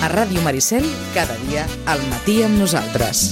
A Ràdio Maricel, cada dia al matí amb nosaltres.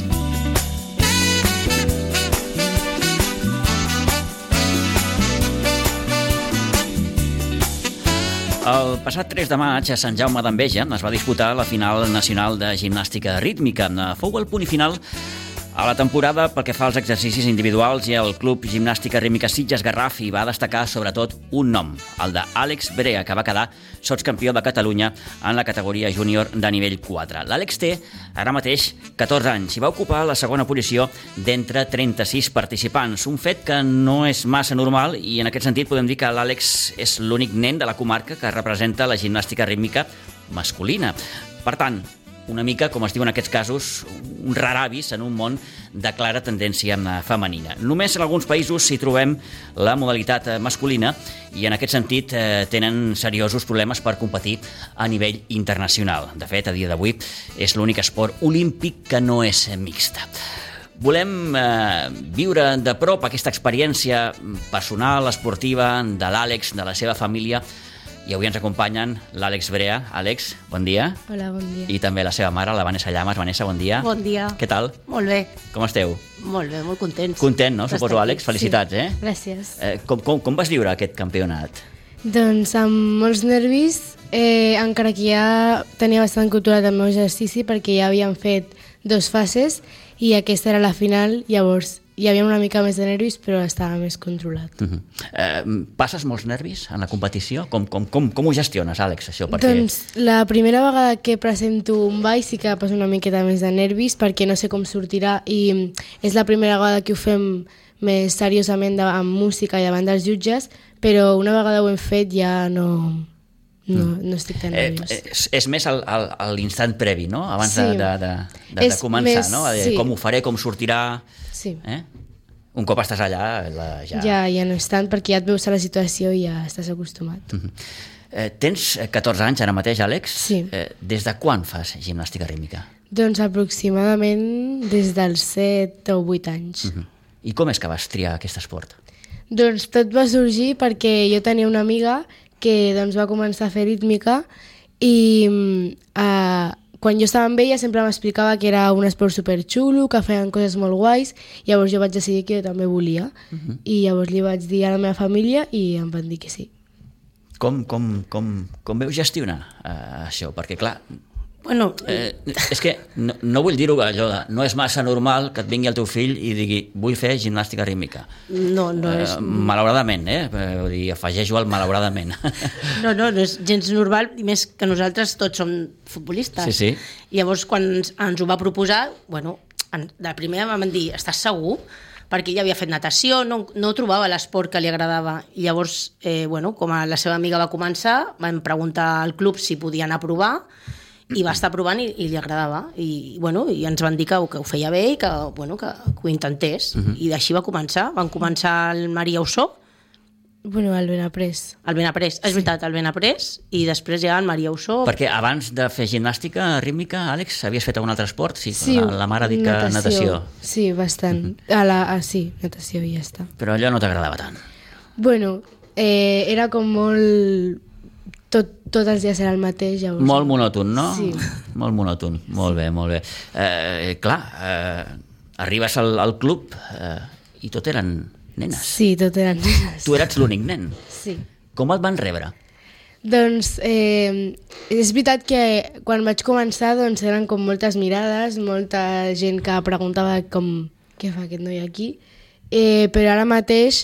El passat 3 de maig a Sant Jaume d'Enveja es va disputar la final nacional de gimnàstica rítmica. Fou el punt i final a la temporada pel que fa als exercicis individuals i el Club Gimnàstica Rítmica Sitges Garraf hi va destacar sobretot un nom, el d'Àlex Brea, que va quedar sotscampió de Catalunya en la categoria júnior de nivell 4. L'Àlex té ara mateix 14 anys i va ocupar la segona posició d'entre 36 participants, un fet que no és massa normal i en aquest sentit podem dir que l'Àlex és l'únic nen de la comarca que representa la gimnàstica rítmica masculina. Per tant, una mica, com es diu en aquests casos, un rar avis en un món de clara tendència femenina. Només en alguns països hi trobem la modalitat masculina i en aquest sentit tenen seriosos problemes per competir a nivell internacional. De fet, a dia d'avui és l'únic esport olímpic que no és mixta. Volem viure de prop aquesta experiència personal, esportiva, de l'Àlex, de la seva família, i avui ens acompanyen l'Àlex Brea. Àlex, bon dia. Hola, bon dia. I també la seva mare, la Vanessa Llamas. Vanessa, bon dia. Bon dia. Què tal? Molt bé. Com esteu? Molt bé, molt contents. Content, no? Suposo, Àlex? Felicitats, sí. Gràcies. Com vas viure aquest campionat? Doncs amb molts nervis, encara que ja tenia bastant controlat el meu exercici perquè ja havíem fet 2 fases i aquesta era la final, llavors hi havia una mica més de nervis, però estava més controlat. Passes molts nervis en la competició? Com ho gestiones, Àlex, això? Doncs la primera vegada que presento un ball sí que passo una miqueta més de nervis perquè no sé com sortirà i és la primera vegada que ho fem més seriosament amb música i davant dels jutges, però una vegada ho hem fet ja no estic tan nerviós. És més l'instant previ, no? Abans de començar, més, no? Sí. Com ho faré, com sortirà... Sí. Un cop estàs allà, ja no és tant, perquè ja et veus a la situació i ja estàs acostumat. Tens 14 anys ara mateix, Àlex? Sí. Des de quan fas gimnàstica rítmica? Doncs aproximadament des dels 7 o 8 anys. I com és que vas triar aquest esport? Doncs tot va sorgir perquè jo tenia una amiga que va començar a fer rítmica i quan jo estava amb ella sempre m'explicava que era un esport superxulo, que feien coses molt guais, llavors jo vaig decidir que jo també volia i llavors li vaig dir a la meva família i em van dir que sí. Com veu gestionar això? Perquè clar, bueno, és que no vull dir-ho allò de no és massa normal que et vingui el teu fill i digui vull fer gimnàstica rítmica. No és... Malauradament, vull dir, afegeixo el malauradament. No és gens normal, i més que nosaltres tots som futbolistes. Sí. Llavors, quan ens ho va proposar, de primer em van dir, estàs segur? Perquè ella havia fet natació, no trobava l'esport que li agradava. I llavors, com la seva amiga va començar, vam preguntar al club si podien anar a provar, i va estar provant i li agradava i ens van dir que ho feia bé i que ho intentés i d'així va començar. Van començar el Maria Ossó, el Benaprés, és veritat, el Benaprés, i després ja el Maria Ossó. Perquè abans de fer gimnàstica rítmica, Àlex, havies fet algun altre esport? Sí, la mare ha dit que natació. Sí, bastant. Sí, natació i ja està. Però allò no t'agradava tant? Era com molt... Tot els dies era el mateix, llavors... Molt monòton, no? Sí. Molt monòton, molt bé. Arribes al club i tot eren nenes. Sí, tot eren nenes. Tu eres l'únic nen. Sí. Com et van rebre? Doncs és veritat que quan vaig començar eren com moltes mirades, molta gent que preguntava què fa aquest noi aquí, però ara mateix...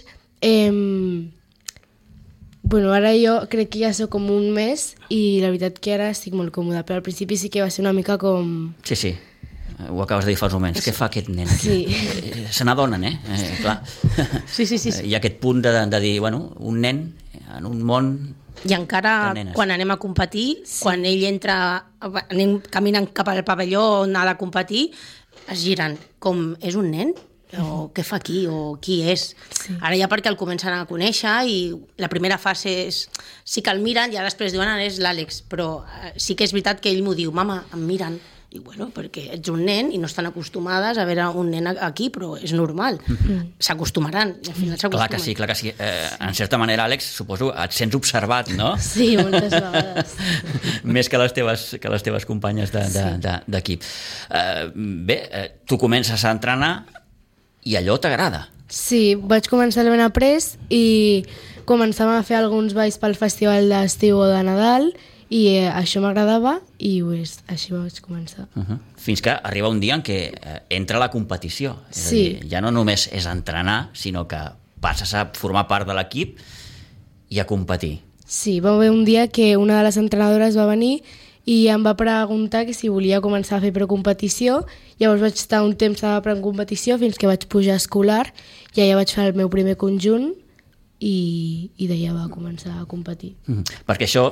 ara jo crec que ja soc com un mes i la veritat que ara estic molt còmoda, però al principi sí que va ser una mica com... Sí, ho acabes de dir fa uns moments. Què fa aquest nen aquí? Sí. Se n'adonen, clar. Sí. Hi ha aquest punt de dir, un nen en un món... I encara quan anem a competir, quan ell entra, anem caminant cap al pavelló on ha de competir, es giren com, és un nen? O què fa aquí, o qui és. Sí. Ara ja perquè el comencen a conèixer i la primera fase és... Sí que el miren, ja després diuen és l'Àlex, però sí que és veritat que ell m'ho diu, mama, em miren, I bueno, perquè ets un nen i no estan acostumades a veure un nen aquí, però és normal. S'acostumaran, i al final s'acostumen. Clar que sí. En certa manera, Àlex, suposo, et sents observat, no? Sí, moltes vegades. Més que les teves companyes d'equip. Bé, tu comences a entrenar i allò t'agrada. Sí, vaig començar al Benaprés i començàvem a fer alguns balls pel festival d'estiu o de Nadal i això m'agradava i així vaig començar. Fins que arriba un dia en què entra la competició. És a Sí. dir, ja no només és entrenar, sinó que passes a formar part de l'equip i a competir. Sí, va haver un dia que una de les entrenadores va venir i em va preguntar que si volia començar a fer precompetició. Llavors vaig estar un temps a precompetició fins que vaig pujar a escolar i allà vaig fer el meu primer conjunt i d'allà va començar a competir. Perquè això,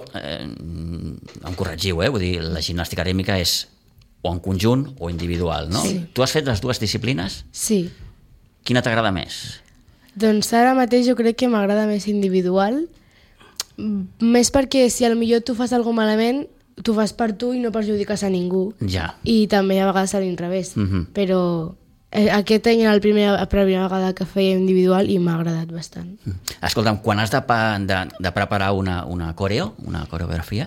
em corregiu, vull dir, la gimnàstica rítmica és o en conjunt o individual, no? Sí. Tu has fet les dues disciplines? Sí, Quina t'agrada més? doncs ara mateix jo crec que m'agrada més individual, més perquè si millor tu fas alguna malament, tu fas per tu i no perjudiques a ningú. Ja. I també a vegades a l'inrevés. Però aquest any era la primera vegada que feia individual i m'ha agradat bastant. Escolta'm, quan has de preparar una coreo, una coreografia,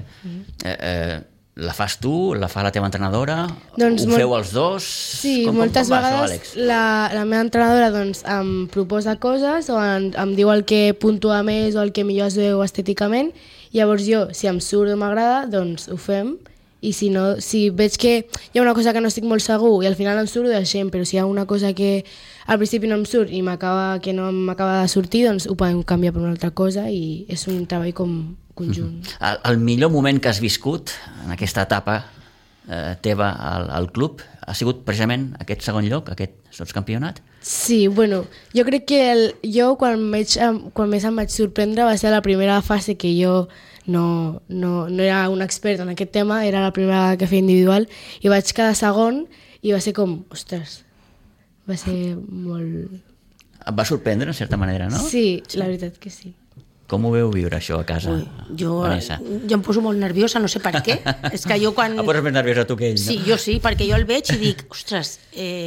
la fas tu, la fa la teva entrenadora, Doncs ho feu els dos? Sí, com moltes va això, vegades Àlex? la meva entrenadora doncs, em proposa coses o em diu el que puntua més o el que millor es veu estèticament. Llavors jo, si em surt o m'agrada, doncs ho fem. I si no, si veig que hi ha una cosa que no estic molt segur i al final em surt, ho deixem, però si hi ha una cosa que al principi no em surt i que no m'acaba de sortir, doncs ho podem canviar per una altra cosa i és un treball com conjunt. El millor moment que has viscut en aquesta etapa teva al club ha sigut precisament aquest segon lloc, aquest sotscampionat? Sí, bueno, jo crec que jo quan més em vaig sorprendre va ser la primera fase que jo no era un expert en aquest tema, era la primera vegada que feia individual i vaig quedar segon i va ser com, ostres, va ser molt... Et va sorprendre, en certa manera, no? Sí, la veritat que sí. Com ho veu viure, això, a casa, Jo Vanessa? em poso molt nerviosa, no sé per què. És que jo quan... Et poses més nerviosa tu que ell, no? Sí, jo sí, perquè jo el veig i dic, ostres...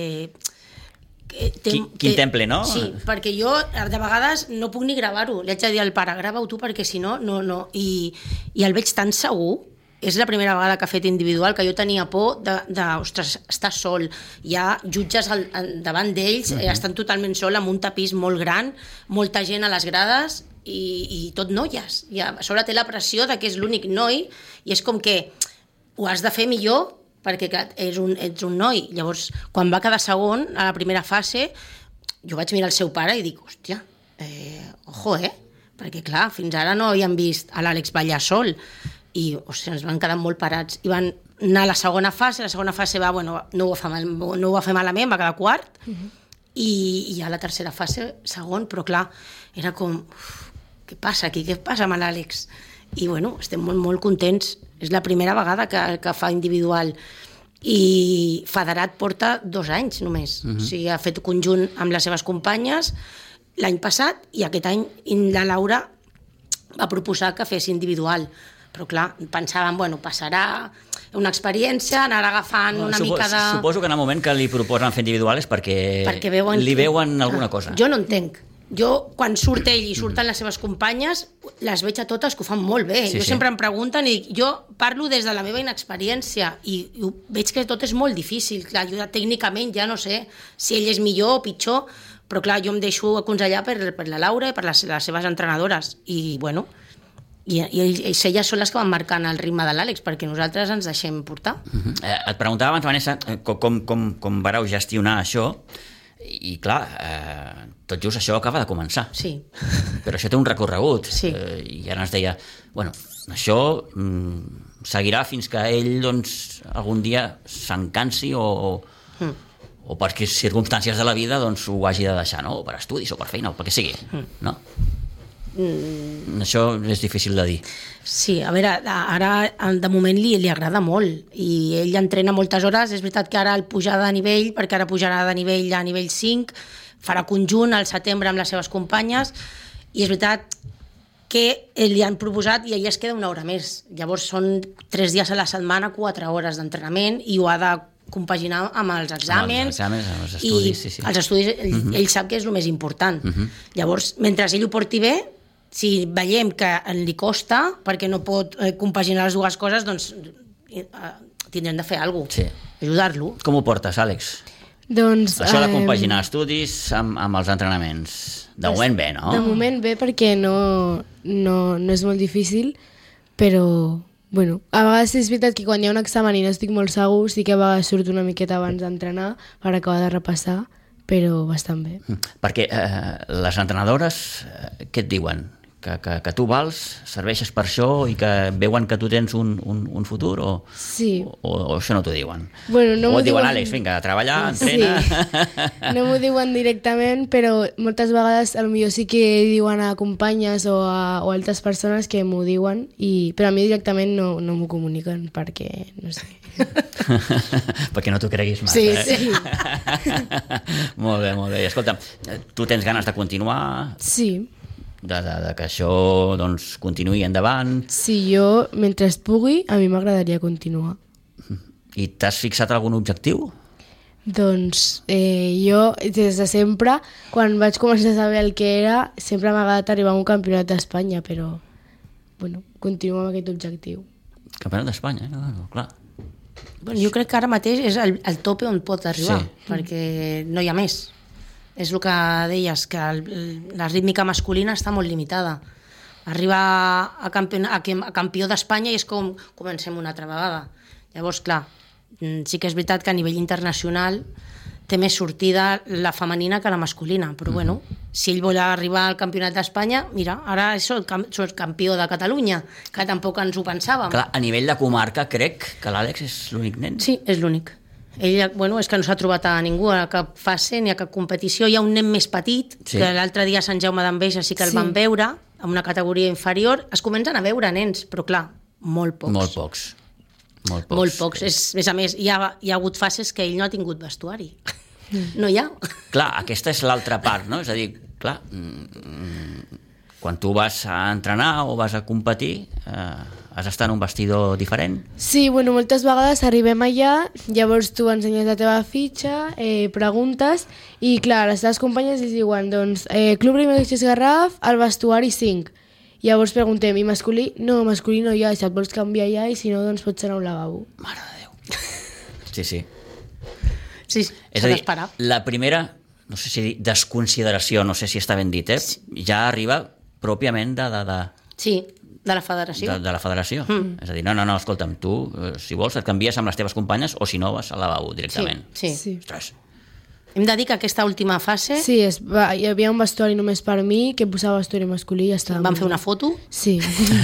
Quin temple, no? Sí, perquè jo de vegades no puc ni gravar-ho. Li haig de dir al pare, grava-ho tu perquè si no, no. I el veig tan segur. És la primera vegada que ha fet individual que jo tenia por ostres, estar sol. Hi ha jutges davant d'ells, estan totalment sol amb un tapís molt gran, molta gent a les grades i tot noies. I a sobre té la pressió de que és l'únic noi i és com que ho has de fer millor perquè clar, ets un noi. Llavors, quan va quedar segon a la primera fase, jo vaig mirar el seu pare i dic, hòstia, ojo, perquè clar, fins ara no havíem vist a l'Àlex ballar sol i ens van quedar molt parats i van anar a la segona fase va, bueno, no ho va fer malament, va quedar quart i a la tercera fase segon, però clar, era com què passa aquí, què passa amb l'Àlex? I bueno, estem molt, molt contents. És la primera vegada que fa individual i federat porta 2 anys només. O sigui, ha fet conjunt amb les seves companyes l'any passat i aquest any la Laura va proposar que fes individual. Però clar, pensàvem, bueno, passarà una experiència, anar agafant una mica de... Suposo que en el moment que li proposen fer individual és perquè li veuen alguna cosa. Jo no entenc. Jo, quan surt ell i surten les seves companyes, les veig a totes que ho fan molt bé. Jo sempre em pregunten i dic, jo parlo des de la meva inexperiència i veig que tot és molt difícil. Clar, jo tècnicament ja no sé si ell és millor o pitjor, però clar, jo em deixo aconsellar per la Laura i per les seves entrenadores. I bueno, i elles són les que van marcant el ritme de l'Àlex, perquè nosaltres ens deixem portar. Et preguntava abans, Vanessa, com vareu gestionar això. I clar, tot just això acaba de començar. Sí. Però això té un recorregut. Sí. I ara ens deia, bueno, això seguirà fins que ell doncs, algun dia s'encansi o per circumstàncies de la vida doncs, ho hagi de deixar, no? O per estudis o per feina o pel que sigui, no? Això és difícil de dir. Sí, a veure, ara de moment li agrada molt i ell entrena moltes hores. És veritat que ara el pujar de nivell, perquè ara pujarà de nivell a nivell 5, farà conjunt al setembre amb les seves companyes i és veritat, que li han proposat i ella es queda una hora més. Llavors són 3 dies a la setmana, 4 hores d'entrenament i ho ha de compaginar amb els exàmens. Amb els estudis, sí. Els estudis, ell sap que és el més important. Llavors, mentre ell ho porti bé, si veiem que li costa, perquè no pot compaginar les dues coses, doncs tindrem de fer alguna cosa, ajudar-lo. Com ho portes, Àlex? Doncs, Això de compaginar estudis amb els entrenaments. De moment bé, no? De moment bé, perquè no és molt difícil, però, bueno, a vegades és veritat que quan hi ha un examen i no estic molt segur, sí que a vegades surto una miqueta abans d'entrenar per acabar de repassar, però bastant bé. Perquè les entrenadores, què et diuen? Que tu vals, serveixes per això i que veuen que tu tens un futur o això no t'ho diuen? Bueno, no o et diuen, Àlex, vinga, a treballar, entrena... Sí. No m'ho diuen directament, però moltes vegades potser sí que diuen a companyes o a altres persones que m'ho diuen, però a mi directament no m'ho comuniquen perquè, no sé... perquè no t'ho creguis massa. Sí. Molt bé. Escolta, tu tens ganes de continuar? Sí. De que això doncs, continuï endavant. Sí, jo, mentre pugui, a mi m'agradaria continuar. I t'has fixat algun objectiu? Doncs jo, des de sempre, quan vaig començar a saber el que era, sempre m'ha agradat arribar a un campionat d'Espanya, però, bueno, continuo amb aquest objectiu. Campionat d'Espanya, clar. Bueno, jo crec que ara mateix és el tope on pot arribar, perquè no hi ha més. És el que deies, que la rítmica masculina està molt limitada. Arriba a campió d'Espanya i és com comencem una altra vegada. Llavors, clar, sí que és veritat que a nivell internacional té més sortida la femenina que la masculina, però bueno, si ell vol arribar al campionat d'Espanya, mira, ara soc campió de Catalunya, que tampoc ens ho pensàvem. Clar, a nivell de comarca crec que l'Àlex és l'únic nen. Sí, és l'únic. Ell, bueno, és que no s'ha trobat a ningú, a cap fase ni a cap competició. Hi ha un nen més petit, que l'altre dia a Sant Jaume d'Enveja sí que el van veure, en una categoria inferior. Es comencen a veure nens, però clar, molt pocs. Molt pocs. A més, hi ha hagut fases que ell no ha tingut vestuari. No hi ha. Clar, aquesta és l'altra part, no? És a dir, clar, quan tu vas a entrenar o vas a competir, has d'estar en un vestidor diferent? Sí, bueno, moltes vegades arribem allà, llavors tu ensenyes la teva fitxa, preguntes, i clar, les teves companyes ens diuen, doncs, Club Rítmic Garraf, al vestuari 5. Llavors preguntem, i masculí? No, masculí no hi ha, si et vols canviar allà, i si no, doncs pots anar a un lavabo. Mare de Déu. Sí. Sí, s'ha d'esperar. La primera, no sé si desconsideració, no sé si està ben dit, ja arriba pròpiament Sí, de la federació. De la federació. És a dir, no, escolta'm, tu, si vols, et canvies amb les teves companyes o si no, vas al lavabo directament. Sí. Ostres. Hem de dir que aquesta última fase... Sí, hi havia un vestuari només per mi, que posava vestuari masculí i ja estava... Vam fer una foto? Sí.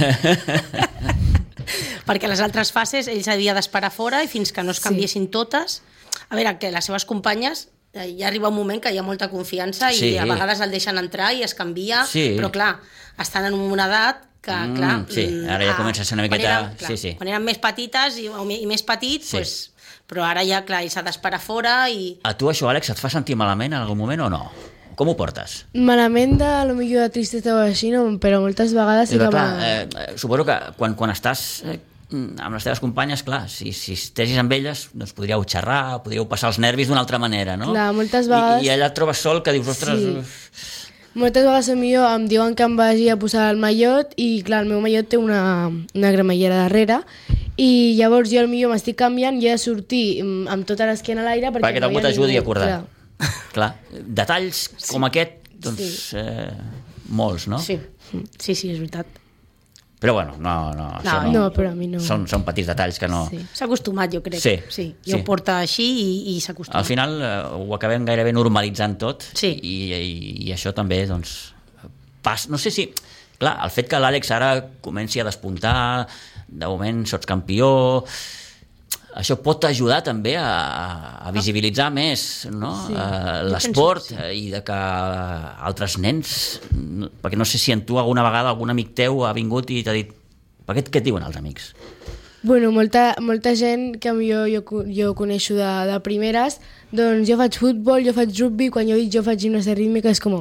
Perquè les altres fases ell s'havia d'esperar fora i fins que no es canviessin totes... A veure, que les seves companyes... Ja arriba un moment que hi ha molta confiança i a vegades el deixen entrar i es canvia, però clar, estan en una edat que, clar... ara ja comença a ser una miqueta... Quan eren més petites i més petits, doncs... Però ara ja, clar, s'ha d'esperar fora i... A tu això, Àlex, et fa sentir malament en algun moment o no? Com ho portes? Malament potser de tristesa o així, no, però moltes vegades sí que... Clar, suposo que quan estàs amb les teves companyes, clar, si estiguis amb elles, doncs podríeu xerrar, podríeu passar els nervis d'una altra manera, no? Clar, moltes vegades... I allà et trobes sol que dius, ostres... Sí. Moltes vegades em diuen que em vagi a posar el mallot i, clar, el meu mallot té una cremallera darrere i llavors jo potser m'estic canviant i he de sortir amb tota l'esquena a l'aire perquè algú t'ajudi a acordar. Clar, detalls com aquest, doncs molts, no? Sí, és veritat. Però bueno, no, però a mi no. Són petits detalls que no... S'ha acostumat, jo crec. Sí. Jo ho porta així i s'ha acostumat. Al final ho acabem gairebé normalitzant tot i això també, doncs, no sé si... Clar, el fet que l'Àlex ara comenci a despuntar, de moment sots campió, això pot ajudar també a visibilitzar més, no? L'esport i de que altres nens, perquè no sé si en tu alguna vegada algun amic teu ha vingut i t'ha dit, què et diuen els amics? Bueno, molta gent que jo coneixo de primeres, doncs jo faig futbol, jo faig rugby, quan jo dic jo faig gimnàstica rítmica és com,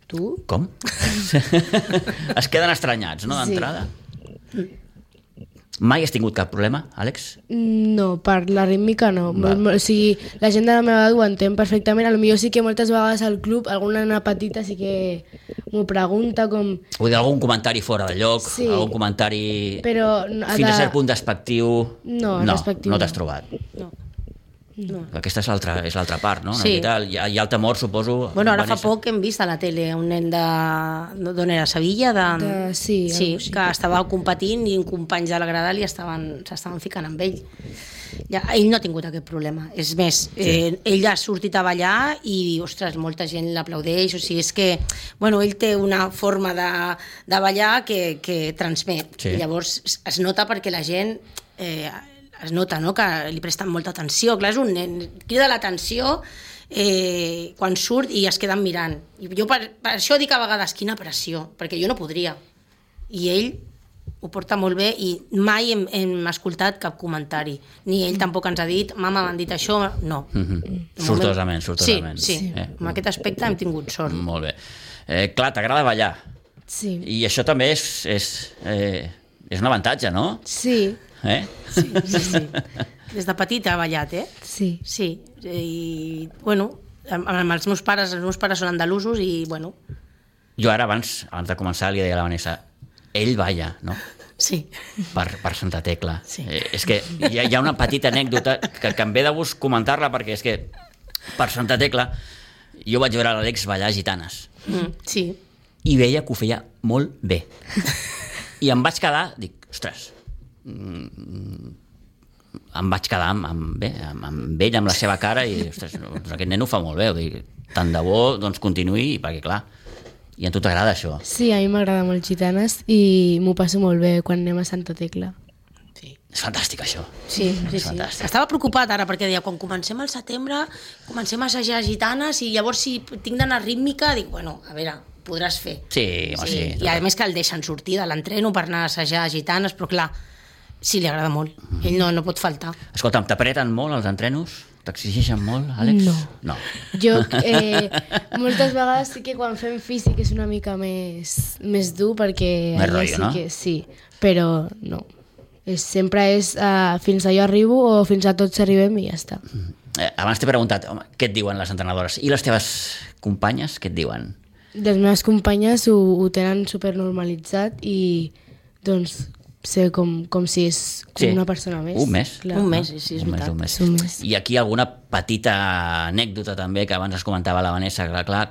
Tu? Com? Es queden estranyats, no, d'entrada? Mai has tingut cap problema, Àlex? No, per la rítmica no. Val. O sigui, la gent de la meva edat ho entén perfectament. Potser sí que moltes vegades al club alguna nena petita sí que m'ho pregunta com... Vull dir, algun comentari fora de lloc, Sí. algun comentari Però fins a cert punt despectiu... No, despectiu no no. t'has trobat. No. Aquesta és l'altra part, no? Una Sí. miqueta, hi ha el temor, suposo... Bueno, ara fa Vanessa. poc hem vist a la tele un nen d'on era, Sevilla? Sí, sí, algo així. que estava competint i companys de la grada s'estaven ficant amb ell. Ja, ell no ha tingut aquest problema. És més, ell ha sortit a ballar i, ostres, molta gent l'aplaudeix. O sigui, és que, bueno, ell té una forma de ballar que transmet. Sí. I llavors es nota perquè la gent... es nota, no?, que li presten molta atenció. Clar, és un nen, crida l'atenció quan surt i es queden mirant. I jo per això dic a vegades quina pressió, perquè jo no podria. I ell ho porta molt bé i mai hem escoltat cap comentari. Ni ell tampoc ens ha dit, mama, m'han dit això, no. Sortosament. Sí. En aquest aspecte hem tingut sort. Molt bé. Clar, t'agrada ballar. Sí. I això també és un avantatge, no? Sí, Sí. Des de petita ha ballat, sí. Sí. I, bueno, amb els meus pares són andalusos i, bueno, Jo ara, abans de començar, li deia a la Vanessa, ell balla, no? sí. Per Santa Tecla. Sí. És que hi ha una petita anècdota que em ve de gust comentar-la, perquè és que per Santa Tecla jo vaig veure l'Àlex ballar gitanes Sí. i veia que ho feia molt bé. I em vaig quedar, dic, ostres, em vaig quedar amb ell, amb la seva cara, i ostres, doncs aquest nen ho fa molt bé. Vull dir, tant de bo doncs, continuï, perquè clar, i a tu t'agrada això. Sí, a mi m'agrada molt Gitanes i m'ho passo molt bé quan anem a Santa Tecla. Sí. És fantàstic, això. Sí. Fantàstic. Estava preocupat ara perquè deia, quan comencem al setembre, comencem a assajar gitanes i llavors si tinc d'anar rítmica, dic, bueno, a veure, podràs fer. Sí, home, sí. I a més que el deixen sortir de l'entreno per anar a assajar gitanes, però clar, sí, li agrada molt. Ell no pot faltar. Escolta'm, t'apreten molt els entrenos? T'exigeixen molt, Àlex? No. No. Jo, moltes vegades sí que quan fem físic és una mica més dur perquè Més allà rotllo, sí no? que sí, però no. Sempre és fins a jo arribo o fins a tots arribem i ja està. Abans t'he preguntat, home, què et diuen les entrenadores? I les teves companyes, què et diuen? Les meves companyes ho tenen supernormalitzat i doncs sé com si és Sí. una persona més. Un mes. Clar. Un mes, sí, és veritat. Un mes. Un mes. I aquí alguna petita anècdota també, que abans es comentava la Vanessa, clar,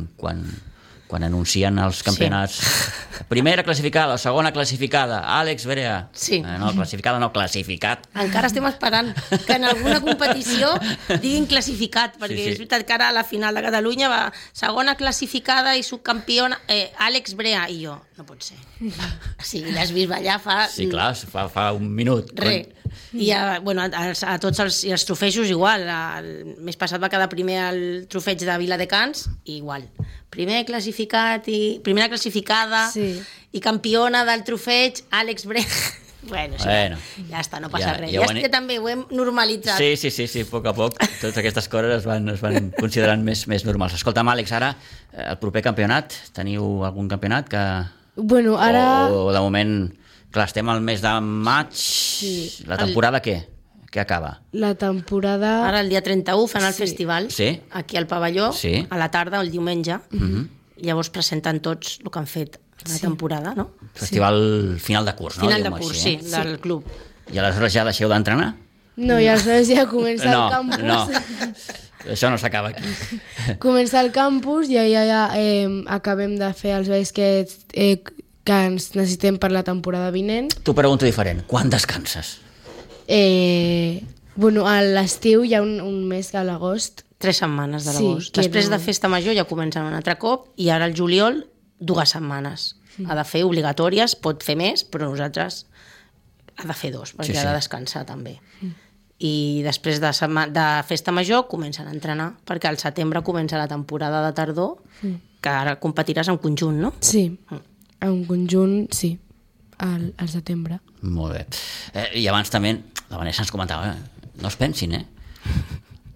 quan anuncien els campionats. Primera classificada, segona classificada, Àlex Brea. Sí. No, classificada no, classificat. Encara estem esperant que en alguna competició diguin classificat, perquè Sí, sí. és veritat que ara a la final de Catalunya va segona classificada i subcampiona Àlex Brea, i jo, no pot ser. Sí, l'has vist ballar fa... Sí, clar, fa un minut. Res. I bueno, a tots els trofejos igual. El mes passat va quedar primer el trofeig de Viladecans i igual. Primera classificada Sí. i campiona del trofeig Àlex Brea. Bueno, ja està, no passa res. Ja també ho hem normalitzat. Sí, a poc a poc. Totes aquestes coses es van considerant més normals. Escolta'm, Àlex, ara, el proper campionat, teniu algun campionat que... Bueno, ara... O de moment, clar, estem al mes de maig, la temporada què? Què acaba? La temporada... Ara el dia 31 fan el festival, Sí. aquí al pavelló, Sí. a la tarda, el diumenge, i llavors presenten tots el que han fet la temporada, no? Festival final de curs, no? Final de Diguem-ho curs, així, sí, del club. I aleshores ja deixeu d'entrenar? No, i aleshores ja comença el campus. No, això no s'acaba aquí. Comença el campus i ja acabem de fer els balls que ens necessitem per la temporada vinent. T'ho pregunto diferent. Quan descanses? Bueno, a l'estiu hi ha un mes a l'agost. 3 setmanes de Sí, l'agost. que Després no- de festa major ja comencen un altre cop i ara el juliol 2 setmanes. Ha de fer obligatòries, pot fer més, però nosaltres ha de fer 2, perquè Sí, ha sí. de descansar també. I després de festa major comencen a entrenar, perquè al setembre comença la temporada de tardor, que ara competiràs en conjunt, no? Sí, en conjunt, sí, al setembre. Molt bé. I abans també, la Vanessa ens comentava, no es pensin,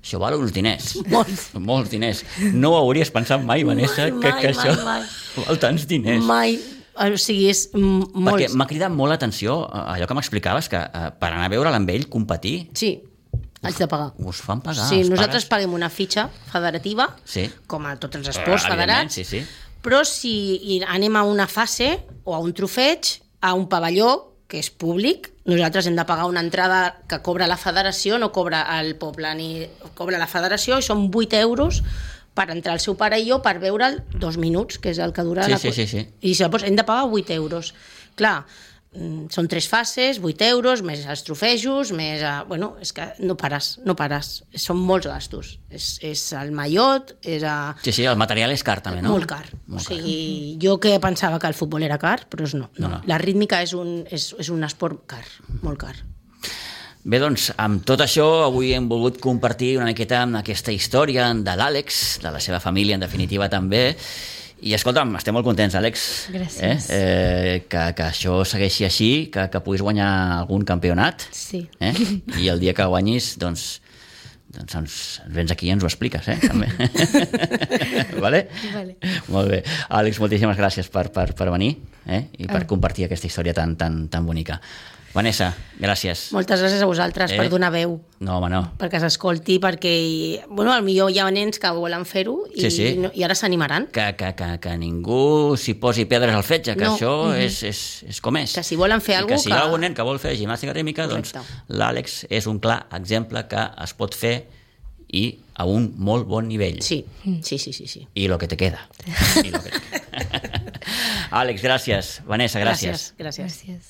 Això val uns diners. Molts diners. No ho hauries pensat mai, Vanessa, que això val tants diners. Mai. O sigui, és molts. Perquè m'ha cridat molt l'atenció allò que m'explicaves, que per anar a veure'l amb ell competir... Sí, haig de pagar. Us fan pagar, sí, els nosaltres pares? paguem una fitxa federativa, Sí. com a tots els esports federats, Sí. però si anem a una fase o a un trofeig, a un pavelló, que és públic, nosaltres hem de pagar una entrada que cobra la federació, no cobra el poble ni cobra la federació, i són 8 euros per entrar el seu pare i jo per veure'l 2 minuts, que és el que dura Sí. I llavors hem de pagar 8 euros. Clar, són 3 fases, 8 euros, més els trofejos, més... Bueno, és que no pares. Són molts gastos. És el mallot, és... Sí, el material és car també, no? Molt car. O sigui, jo que pensava que el futbol era car, però no. La rítmica és un esport car, molt car. Bé, doncs, amb tot això, avui hem volgut compartir una miqueta amb aquesta història de l'Àlex, de la seva família, en definitiva, també. I, escolta'm, estem molt contents, Àlex. Gràcies. Que això segueixi així, que puguis guanyar algun campionat. Sí. I el dia que guanyis, doncs ens vens aquí i ens ho expliques, també. Vale? Vale. Molt bé. Àlex, moltíssimes gràcies per venir i per compartir aquesta història tan bonica. Vanessa, gràcies. Moltes gràcies a vosaltres per donar veu. No, home, no. Perquè s'escolti, perquè... Bueno, potser hi ha nens que volen fer-ho i ara s'animaran. Que ningú s'hi posi pedres al fetge, que això és com és. Que si volen fer alguna cosa... Que si hi ha algun nen que vol fer gimnàstica rítmica, doncs l'Àlex és un clar exemple que es pot fer i a un molt bon nivell. Sí. I lo que te queda. Àlex, gràcies. Vanessa, gràcies. Gràcies.